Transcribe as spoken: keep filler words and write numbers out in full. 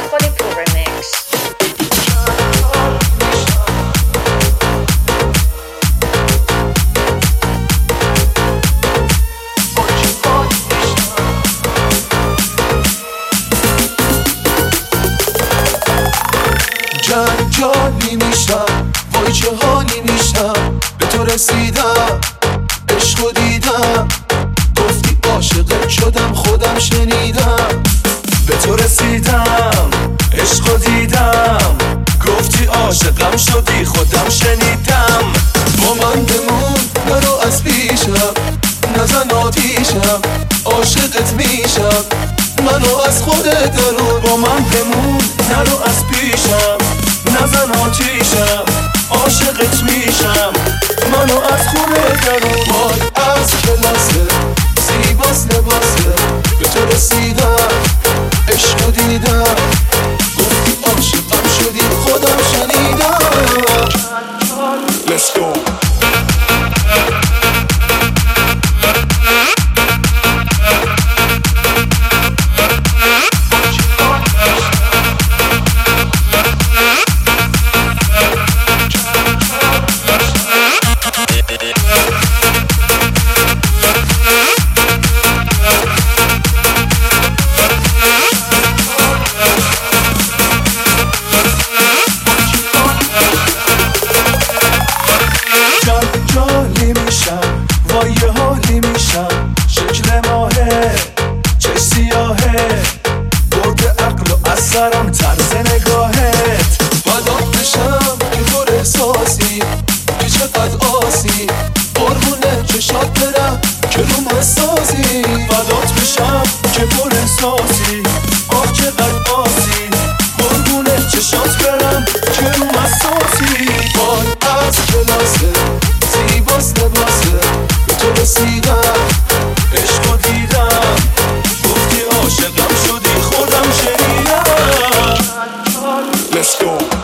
Hollywood Remix. جنجالی میشم، وای چه حالی میشم، به تو رسیدم، عشقو دیدم، گفتی عاشقت شدم، خودم شنیدم. به تو رسیدم، عشقو دیدم، گفتی عاشقم شدی، خودم شنیدم. با من بمون، نرو از پیشم، نزن آتیشم، عاشقت میشم، منو از خودت درون. با من بمون، نرو از پیشم، نزن آتیشم، عاشقت میشم، منو از خودت درون. وای از کلاسه، زیباست لباسه، به تو رسیدم، عشقو دیدم، گفتی عاشقم شدی، خودم شنیدم. Let's go. وای یه حالی میشم، شکل ماهه، چش سیاهه، برده عقل و از سرم طرز نگاهت. فدات بشم که پر احساسی، که چقدر آسی، قربونه چشات برم که روم حساسی. فدات بشم که پر احساسی، آه چقدر آسی، قربونه چشات برم که روم حساسی. وای از کلاسه، زیباست لباسه، به تو رسیدم، عشقو دیدم، گفتی عاشقم شدی، خودم شنیدم. Let's go.